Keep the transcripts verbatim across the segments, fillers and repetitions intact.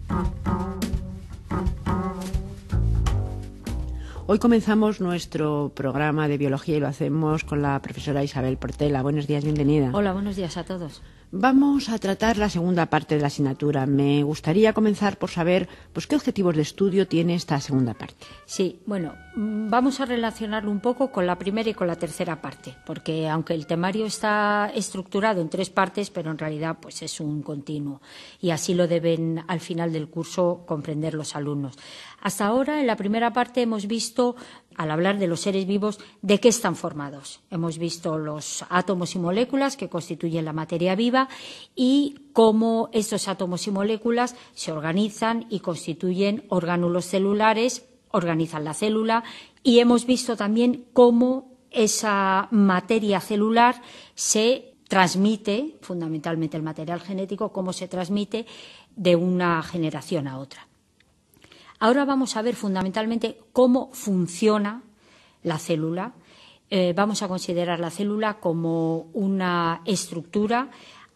Hoy comenzamos nuestro programa de biología y lo hacemos con la profesora Isabel Portela. Buenos días, bienvenida. Hola, buenos días a todos. Vamos a tratar la segunda parte de la asignatura. Me gustaría comenzar por saber pues, qué objetivos de estudio tiene esta segunda parte. Sí, bueno, vamos a relacionarlo un poco con la primera y con la tercera parte, porque aunque el temario está estructurado en tres partes, pero en realidad pues es un continuo y así lo deben al final del curso comprender los alumnos. Hasta ahora, en la primera parte, hemos visto, al hablar de los seres vivos, de qué están formados. Hemos visto los átomos y moléculas que constituyen la materia viva y cómo estos átomos y moléculas se organizan y constituyen orgánulos celulares, organizan la célula, y hemos visto también cómo esa materia celular se transmite, fundamentalmente el material genético, cómo se transmite de una generación a otra. Ahora vamos a ver fundamentalmente cómo funciona la célula. Eh, vamos a considerar la célula como una estructura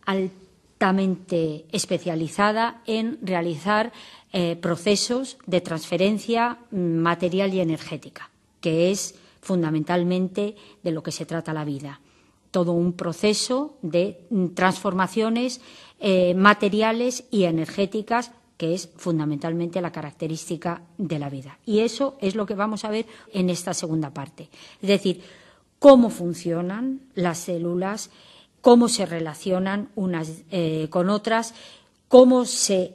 altamente especializada en realizar eh, procesos de transferencia material y energética, que es fundamentalmente de lo que se trata la vida. Todo un proceso de transformaciones eh, materiales y energéticas, que es fundamentalmente la característica de la vida. Y eso es lo que vamos a ver en esta segunda parte. Es decir, cómo funcionan las células, cómo se relacionan unas eh, con otras, cómo se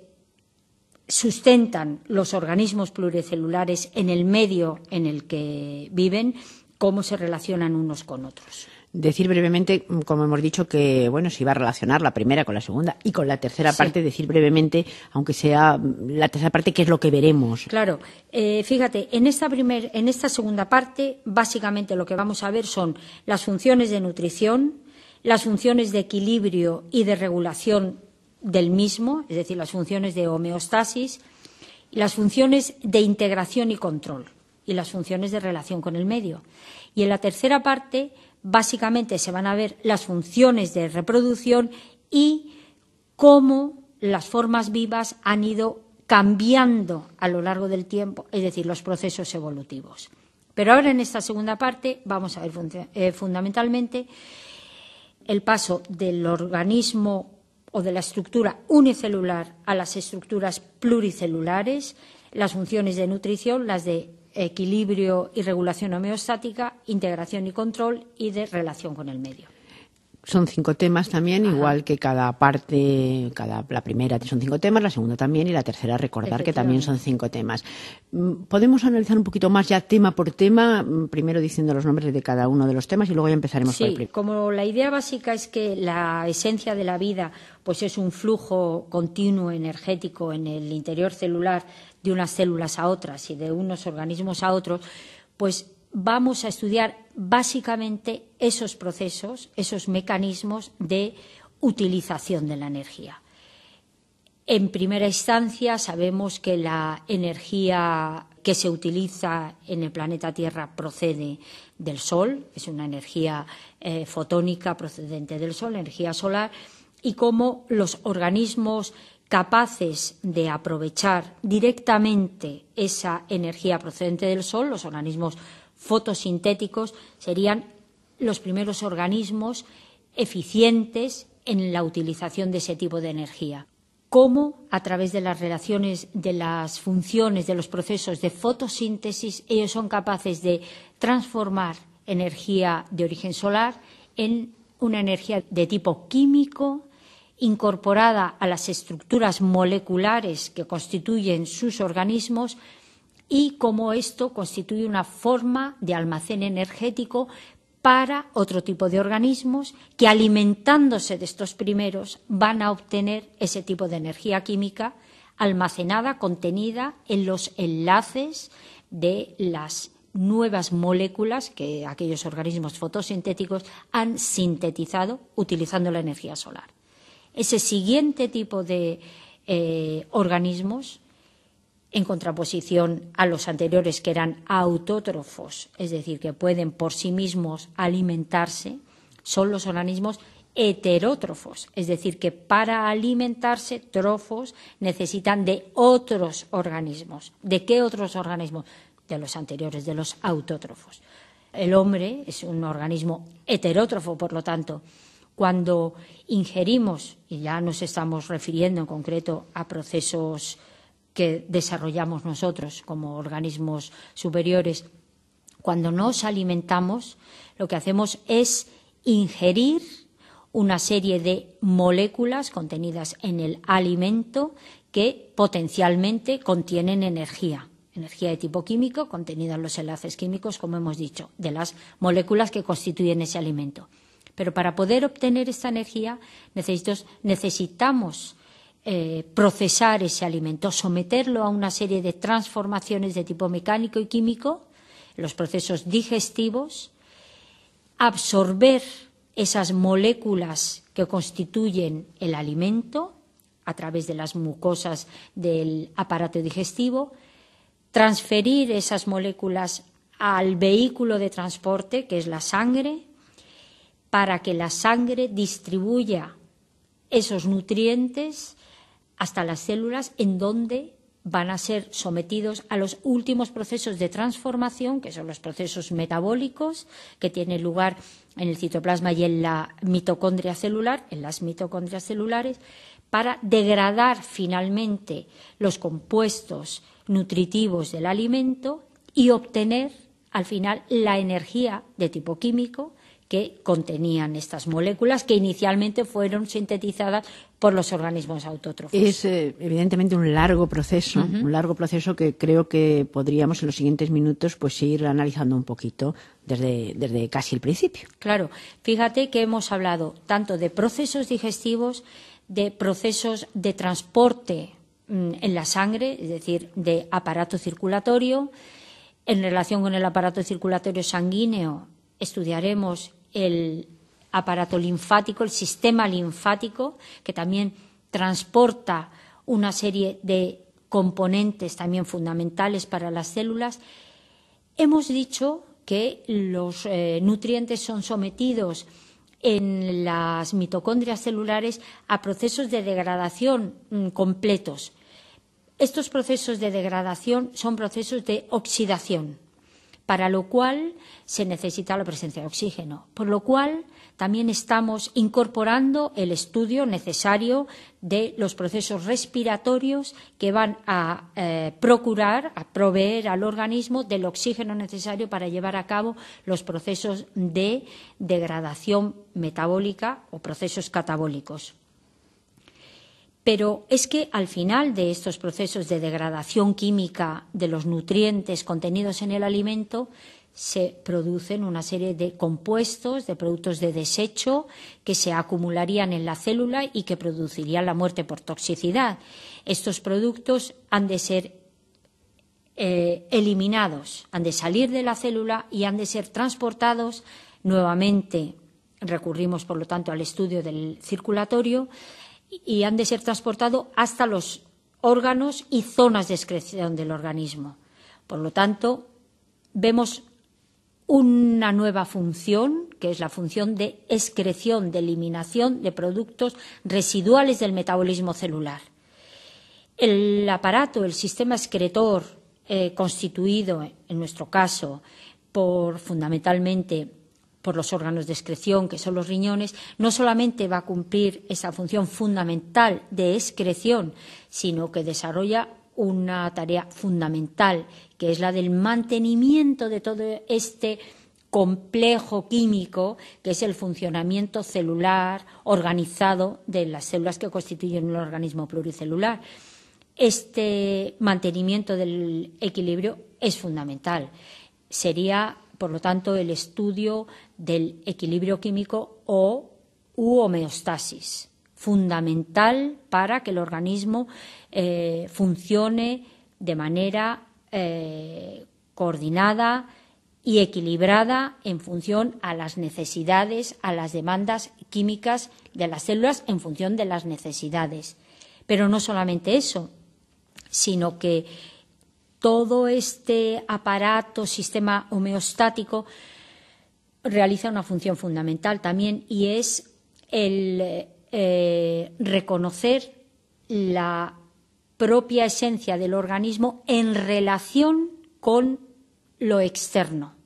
sustentan los organismos pluricelulares en el medio en el que viven, cómo se relacionan unos con otros. Decir brevemente, como hemos dicho, que bueno, se iba a relacionar la primera con la segunda y con la tercera sí. parte, decir brevemente, aunque sea la tercera parte, qué es lo que veremos. Claro, eh, fíjate, en esta, primer, en esta segunda parte, básicamente lo que vamos a ver son las funciones de nutrición, las funciones de equilibrio y de regulación del mismo, es decir, las funciones de homeostasis, las funciones de integración y control y las funciones de relación con el medio. Y en la tercera parte, básicamente se van a ver las funciones de reproducción y cómo las formas vivas han ido cambiando a lo largo del tiempo, es decir, los procesos evolutivos. Pero ahora en esta segunda parte vamos a ver eh, fundamentalmente el paso del organismo o de la estructura unicelular a las estructuras pluricelulares, las funciones de nutrición, las de equilibrio y regulación homeostática, integración y control y de relación con el medio. Son cinco temas también, Ajá. igual que cada parte, cada la primera son cinco temas, la segunda también y la tercera recordar que también son cinco temas. Podemos analizar un poquito más ya tema por tema, primero diciendo los nombres de cada uno de los temas y luego ya empezaremos sí, por el primero. Como la idea básica es que la esencia de la vida pues es un flujo continuo energético en el interior celular de unas células a otras y de unos organismos a otros, pues vamos a estudiar básicamente esos procesos, esos mecanismos de utilización de la energía. En primera instancia, sabemos que la energía que se utiliza en el planeta Tierra procede del Sol, es una energía eh, fotónica procedente del Sol, energía solar, y cómo los organismos capaces de aprovechar directamente esa energía procedente del Sol, los organismos fotosintéticos, serían los primeros organismos eficientes en la utilización de ese tipo de energía. Cómo, a través de las relaciones de las funciones de los procesos de fotosíntesis, ellos son capaces de transformar energía de origen solar en una energía de tipo químico, incorporada a las estructuras moleculares que constituyen sus organismos, y cómo esto constituye una forma de almacén energético para otro tipo de organismos que, alimentándose de estos primeros, van a obtener ese tipo de energía química almacenada, contenida en los enlaces de las nuevas moléculas que aquellos organismos fotosintéticos han sintetizado utilizando la energía solar. Ese siguiente tipo de eh, organismos, en contraposición a los anteriores que eran autótrofos, es decir, que pueden por sí mismos alimentarse, son los organismos heterótrofos, es decir, que para alimentarse trofos necesitan de otros organismos. ¿De qué otros organismos? De los anteriores, de los autótrofos. El hombre es un organismo heterótrofo, por lo tanto, cuando ingerimos, y ya nos estamos refiriendo en concreto a procesos que desarrollamos nosotros como organismos superiores, cuando nos alimentamos, lo que hacemos es ingerir una serie de moléculas contenidas en el alimento que potencialmente contienen energía, energía de tipo químico contenida en los enlaces químicos, como hemos dicho, de las moléculas que constituyen ese alimento. Pero para poder obtener esta energía necesitamos eh, procesar ese alimento, someterlo a una serie de transformaciones de tipo mecánico y químico, los procesos digestivos, absorber esas moléculas que constituyen el alimento a través de las mucosas del aparato digestivo, transferir esas moléculas al vehículo de transporte, que es la sangre, para que la sangre distribuya esos nutrientes hasta las células, en donde van a ser sometidos a los últimos procesos de transformación, que son los procesos metabólicos, que tienen lugar en el citoplasma y en la mitocondria celular, en las mitocondrias celulares, para degradar finalmente los compuestos nutritivos del alimento y obtener al final la energía de tipo químico que contenían estas moléculas que inicialmente fueron sintetizadas por los organismos autótrofos. Es eh, evidentemente un largo proceso, uh-huh. un largo proceso que creo que podríamos en los siguientes minutos pues ir analizando un poquito desde, desde casi el principio. Claro, fíjate que hemos hablado tanto de procesos digestivos, de procesos de transporte mmm, en la sangre, es decir, de aparato circulatorio. En relación con el aparato circulatorio sanguíneo estudiaremos el aparato linfático, el sistema linfático, que también transporta una serie de componentes también fundamentales para las células. Hemos dicho que los eh, nutrientes son sometidos en las mitocondrias celulares a procesos de degradación mm, completos. Estos procesos de degradación son procesos de oxidación, para lo cual se necesita la presencia de oxígeno, por lo cual también estamos incorporando el estudio necesario de los procesos respiratorios que van a eh, procurar, a proveer al organismo del oxígeno necesario para llevar a cabo los procesos de degradación metabólica o procesos catabólicos. Pero es que al final de estos procesos de degradación química de los nutrientes contenidos en el alimento se producen una serie de compuestos, de productos de desecho que se acumularían en la célula y que producirían la muerte por toxicidad. Estos productos han de ser eh, eliminados, han de salir de la célula y han de ser transportados nuevamente. Recurrimos, por lo tanto, al estudio del circulatorio y han de ser transportados hasta los órganos y zonas de excreción del organismo. Por lo tanto, vemos una nueva función, que es la función de excreción, de eliminación de productos residuales del metabolismo celular. El aparato, el sistema excretor, eh, constituido, en nuestro caso, por fundamentalmente por los órganos de excreción, que son los riñones, no solamente va a cumplir esa función fundamental de excreción, sino que desarrolla una tarea fundamental, que es la del mantenimiento de todo este complejo químico, que es el funcionamiento celular organizado de las células que constituyen un organismo pluricelular. Este mantenimiento del equilibrio es fundamental. Sería, por lo tanto, el estudio del equilibrio químico o u homeostasis, fundamental para que el organismo eh, funcione de manera eh, coordinada y equilibrada en función a las necesidades, a las demandas químicas de las células, en función de las necesidades. Pero no solamente eso, sino que todo este aparato, sistema homeostático, realiza una función fundamental también, y es el eh, reconocer la propia esencia del organismo en relación con lo externo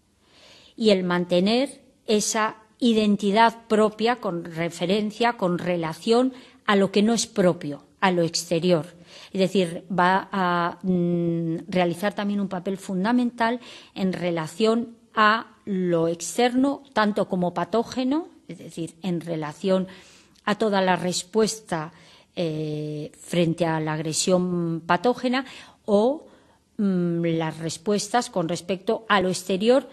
y el mantener esa identidad propia con referencia, con relación a lo que no es propio, a lo exterior. Es decir, va a mm, realizar también un papel fundamental en relación a lo externo, tanto como patógeno, es decir, en relación a toda la respuesta eh, frente a la agresión patógena o mm, las respuestas con respecto a lo exterior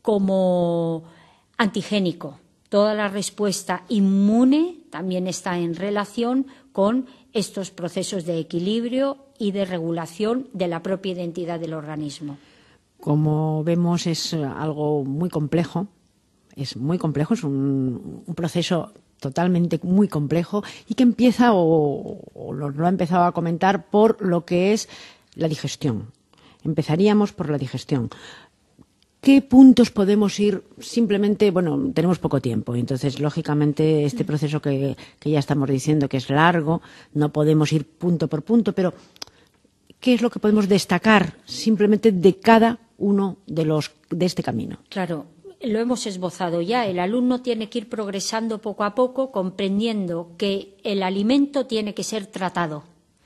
como antigénico. Toda la respuesta inmune también está en relación con estos procesos de equilibrio y de regulación de la propia identidad del organismo. Como vemos, es algo muy complejo, es muy complejo, es un, un proceso totalmente muy complejo y que empieza, o, o lo ha empezado a comentar, por lo que es la digestión. Empezaríamos por la digestión. ¿Qué puntos podemos ir simplemente? Bueno, tenemos poco tiempo, entonces, lógicamente, este proceso que, que ya estamos diciendo que es largo, no podemos ir punto por punto, pero ¿qué es lo que podemos destacar simplemente de cada uno de los de este camino? Claro, lo hemos esbozado ya. El alumno tiene que ir progresando poco a poco, comprendiendo que el alimento tiene que ser tratado.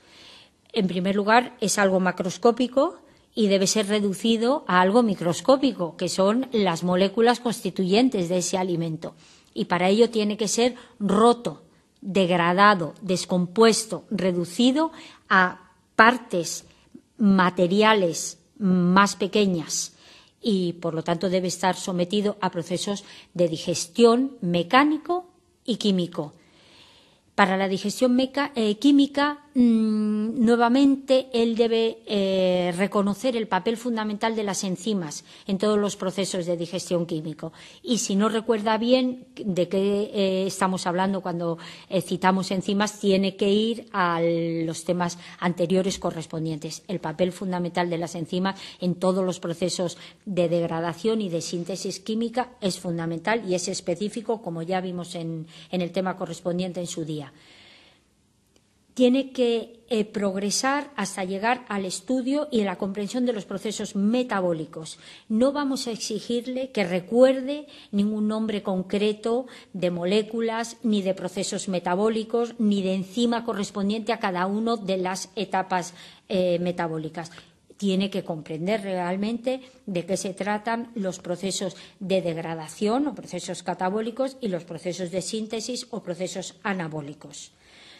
En primer lugar, es algo macroscópico y debe ser reducido a algo microscópico, que son las moléculas constituyentes de ese alimento. Y para ello tiene que ser roto, degradado, descompuesto, reducido a partes materiales más pequeñas y, por lo tanto, debe estar sometido a procesos de digestión mecánico y químico. Para la digestión meca, eh, química, mmm, nuevamente, él debe eh, reconocer el papel fundamental de las enzimas en todos los procesos de digestión químico. Y si no recuerda bien de qué eh, estamos hablando cuando eh, citamos enzimas, tiene que ir a los temas anteriores correspondientes. El papel fundamental de las enzimas en todos los procesos de degradación y de síntesis química es fundamental y es específico, como ya vimos en, en el tema correspondiente en su día. Tiene que eh, progresar hasta llegar al estudio y a la comprensión de los procesos metabólicos. No vamos a exigirle que recuerde ningún nombre concreto de moléculas, ni de procesos metabólicos, ni de enzima correspondiente a cada una de las etapas eh, metabólicas. Tiene que comprender realmente de qué se tratan los procesos de degradación o procesos catabólicos y los procesos de síntesis o procesos anabólicos.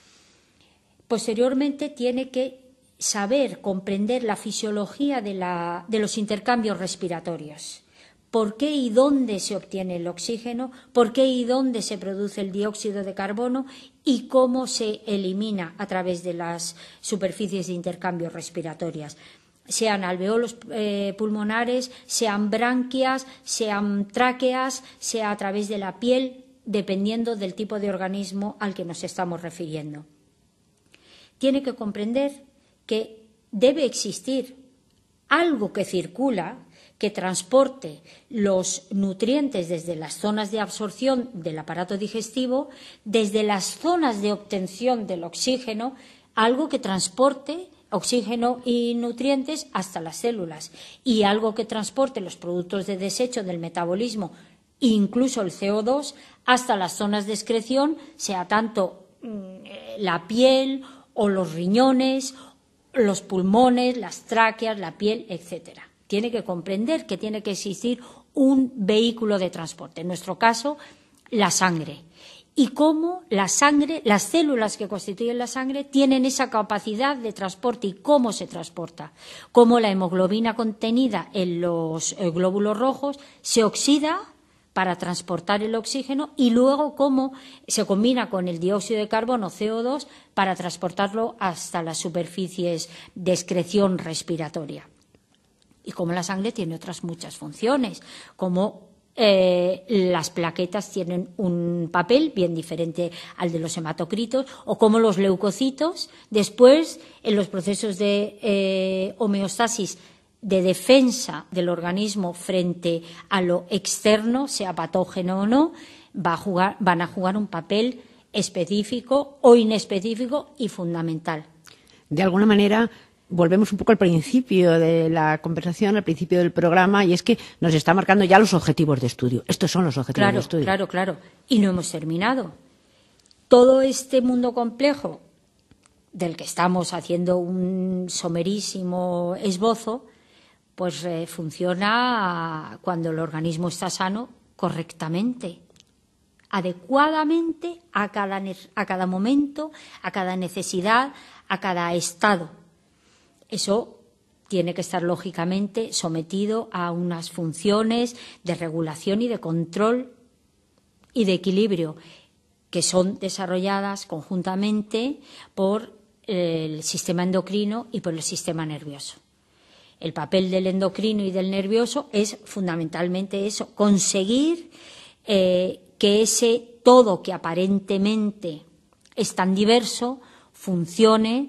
Posteriormente, tiene que saber, comprender la fisiología de, la, de los intercambios respiratorios. ¿Por qué y dónde se obtiene el oxígeno? ¿Por qué y dónde se produce el dióxido de carbono? ¿Y cómo se elimina a través de las superficies de intercambio respiratorias? Sean alveolos eh, pulmonares, sean branquias, sean tráqueas, sea a través de la piel, dependiendo del tipo de organismo al que nos estamos refiriendo. Tiene que comprender que debe existir algo que circula, que transporte los nutrientes desde las zonas de absorción del aparato digestivo, desde las zonas de obtención del oxígeno, algo que transporte oxígeno y nutrientes hasta las células y algo que transporte los productos de desecho del metabolismo, incluso el C O dos, hasta las zonas de excreción, sea tanto mmm, la piel o los riñones, los pulmones, las tráqueas, la piel, etcétera. Tiene que comprender que tiene que existir un vehículo de transporte, en nuestro caso, la sangre. Y cómo la sangre, las células que constituyen la sangre, tienen esa capacidad de transporte y cómo se transporta. Cómo la hemoglobina contenida en los eh, glóbulos rojos se oxida para transportar el oxígeno y luego cómo se combina con el dióxido de carbono, C O dos, para transportarlo hasta las superficies de excreción respiratoria. Y cómo la sangre tiene otras muchas funciones, como eh, las plaquetas tienen un papel bien diferente al de los hematocritos, o cómo los leucocitos, después, en los procesos de eh, homeostasis de defensa del organismo frente a lo externo, sea patógeno o no, va a jugar, van a jugar un papel específico o inespecífico y fundamental. De alguna manera, volvemos un poco al principio de la conversación, al principio del programa, y es que nos está marcando ya los objetivos de estudio. Estos son los objetivos claro, de estudio. Claro, claro, y no hemos terminado. Todo este mundo complejo del que estamos haciendo un somerísimo esbozo, pues eh, funciona cuando el organismo está sano correctamente, adecuadamente a cada, a cada momento, a cada necesidad, a cada estado. Eso tiene que estar lógicamente sometido a unas funciones de regulación y de control y de equilibrio que son desarrolladas conjuntamente por el sistema endocrino y por el sistema nervioso. El papel del endocrino y del nervioso es fundamentalmente eso, conseguir eh, que ese todo que aparentemente es tan diverso funcione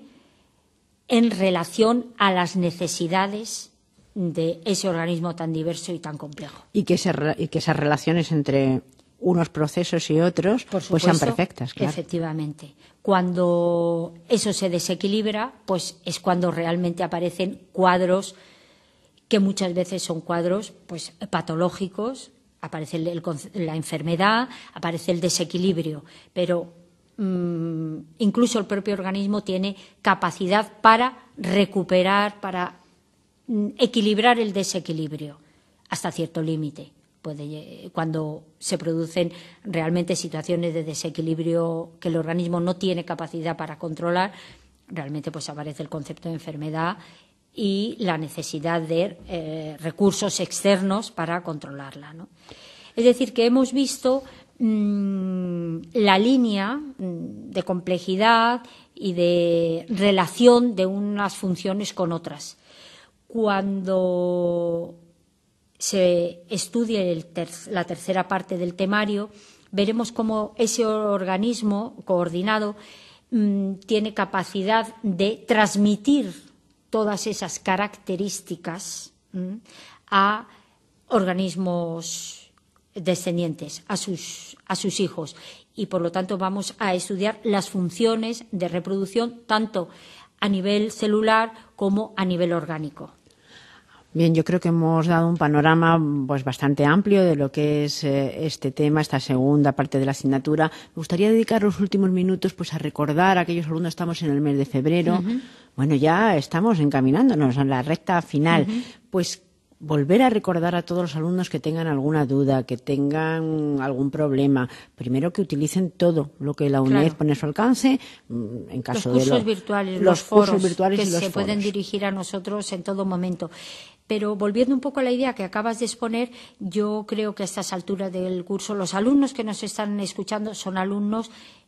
en relación a las necesidades de ese organismo tan diverso y tan complejo. Y que, se, y que esas relaciones entre unos procesos y otros Por supuesto, pues sean perfectas. Claro. Efectivamente. Cuando eso se desequilibra, pues es cuando realmente aparecen cuadros que muchas veces son cuadros pues patológicos, aparece el, el, la enfermedad, aparece el desequilibrio, pero mmm, incluso el propio organismo tiene capacidad para recuperar, para mmm, equilibrar el desequilibrio hasta cierto límite. Puede, cuando se producen realmente situaciones de desequilibrio que el organismo no tiene capacidad para controlar, realmente pues aparece el concepto de enfermedad y la necesidad de eh, recursos externos para controlarla, ¿no? Es decir, que hemos visto mmm, la línea de complejidad y de relación de unas funciones con otras. Cuando se estudie el ter la tercera parte del temario, veremos cómo ese organismo coordinado mmm, tiene capacidad de transmitir todas esas características mmm, a organismos descendientes, a sus, a sus hijos. Y, por lo tanto, vamos a estudiar las funciones de reproducción tanto a nivel celular como a nivel orgánico. Bien, yo creo que hemos dado un panorama pues bastante amplio de lo que es eh, este tema, esta segunda parte de la asignatura. Me gustaría dedicar los últimos minutos pues a recordar a aquellos alumnos. Estamos en el mes de febrero. Uh-huh. Bueno, ya estamos encaminándonos a la recta final. Uh-huh. Pues volver a recordar a todos los alumnos que tengan alguna duda, que tengan algún problema. Primero, que utilicen todo lo que la UNED claro. pone a su alcance. En caso los cursos de lo, virtuales, los, los foros cursos virtuales que y los se foros. pueden dirigir a nosotros en todo momento. Pero volviendo un poco a la idea que acabas de exponer, yo creo que a estas alturas del curso los alumnos que nos están escuchando son alumnos,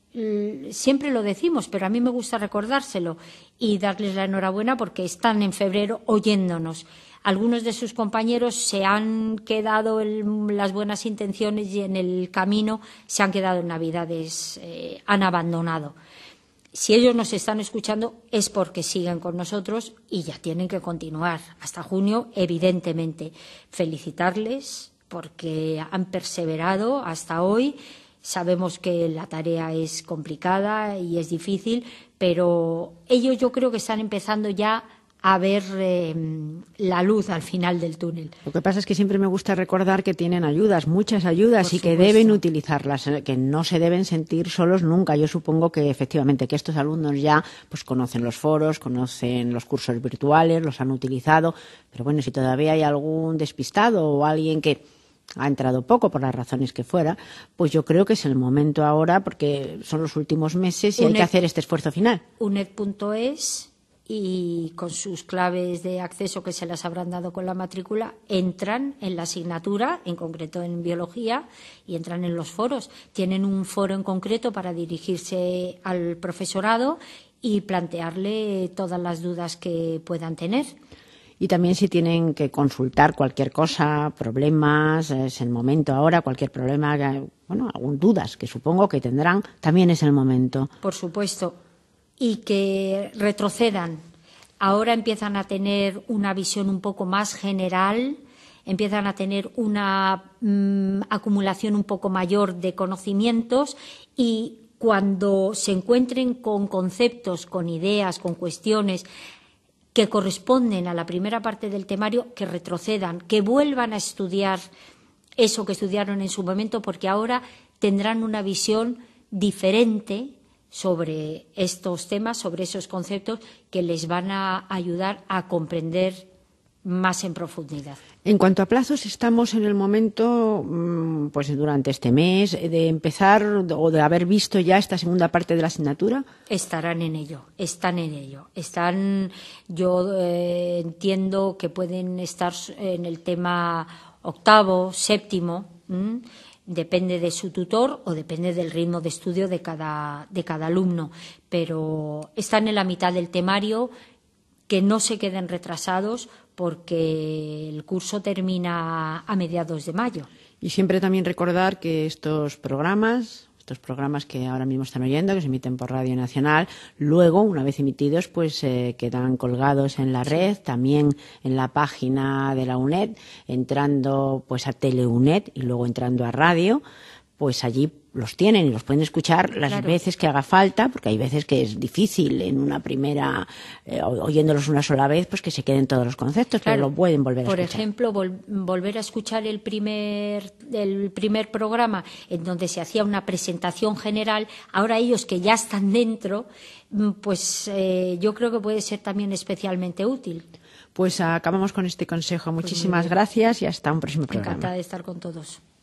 siempre lo decimos, pero a mí me gusta recordárselo y darles la enhorabuena porque están en febrero oyéndonos. Algunos de sus compañeros se han quedado en las buenas intenciones y en el camino se han quedado en Navidades, eh, han abandonado. Si ellos nos están escuchando es porque siguen con nosotros y ya tienen que continuar hasta junio, evidentemente. Felicitarles porque han perseverado hasta hoy. Sabemos que la tarea es complicada y es difícil, pero ellos yo creo que están empezando ya a ver eh, la luz al final del túnel. Lo que pasa es que siempre me gusta recordar que tienen ayudas, muchas ayudas, y que deben utilizarlas, que no se deben sentir solos nunca. Yo supongo que efectivamente que estos alumnos ya pues conocen los foros, conocen los cursos virtuales, los han utilizado, pero bueno, si todavía hay algún despistado o alguien que ha entrado poco por las razones que fuera, pues yo creo que es el momento ahora, porque son los últimos meses y UNED, hay que hacer este esfuerzo final. UNED punto es y con sus claves de acceso que se las habrán dado con la matrícula, entran en la asignatura, en concreto en biología, y entran en los foros. Tienen un foro en concreto para dirigirse al profesorado y plantearle todas las dudas que puedan tener. Y también si tienen que consultar cualquier cosa, problemas, es el momento ahora, cualquier problema, bueno, algún dudas que supongo que tendrán, también es el momento. Por supuesto. Y que retrocedan. Ahora empiezan a tener una visión un poco más general empiezan a tener una mmm, acumulación un poco mayor de conocimientos y cuando se encuentren con conceptos, con ideas, con cuestiones que corresponden a la primera parte del temario, que retrocedan, que vuelvan a estudiar eso que estudiaron en su momento, porque ahora tendrán una visión diferente sobre estos temas, sobre esos conceptos que les van a ayudar a comprender más en profundidad. En cuanto a plazos, estamos en el momento, pues durante este mes, de empezar o de haber visto ya esta segunda parte de la asignatura. Estarán en ello, están en ello. Están, yo eh, entiendo que pueden estar en el tema octavo, séptimo, ¿m? Depende de su tutor o depende del ritmo de estudio de cada, de cada alumno, pero están en la mitad del temario, que no se queden retrasados porque el curso termina a mediados de mayo. Y siempre también recordar que estos programas, estos programas que ahora mismo están oyendo, que se emiten por Radio Nacional, luego, una vez emitidos, pues eh, quedan colgados en la red, también en la página de la UNED, entrando pues a TeleUNED y luego entrando a radio, pues allí los tienen y los pueden escuchar las Claro. veces que haga falta, porque hay veces que es difícil en una primera, eh, oyéndolos una sola vez, pues que se queden todos los conceptos, Claro. pero lo pueden volver a Por escuchar. ejemplo, vol- volver a escuchar el primer, el primer programa en donde se hacía una presentación general, ahora ellos que ya están dentro, mm, pues eh, yo creo que puede ser también especialmente útil. Pues acabamos con este consejo. Muchísimas bien. gracias y hasta un próximo programa. Encantada de estar con todos.